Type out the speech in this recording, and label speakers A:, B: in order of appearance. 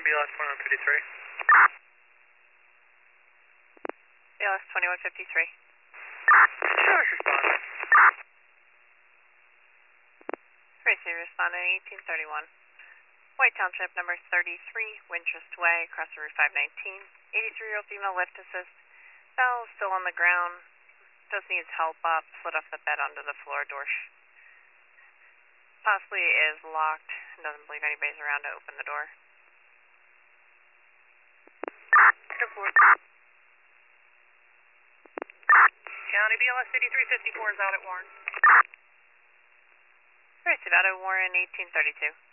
A: BLS 2153.
B: BLS 2153.
A: Sure, responding.
B: Tracy responding 1831. White Township number 33, Wintrust Way, across the Route 519. 83-year-old female lift assist. Bell still on the ground. Just needs help up. Slid off the bed onto the floor. Door possibly is locked. Doesn't believe anybody's around to open the door.
A: County BLS 8354 is out at Warren.
B: Tracy, out at Warren 1832.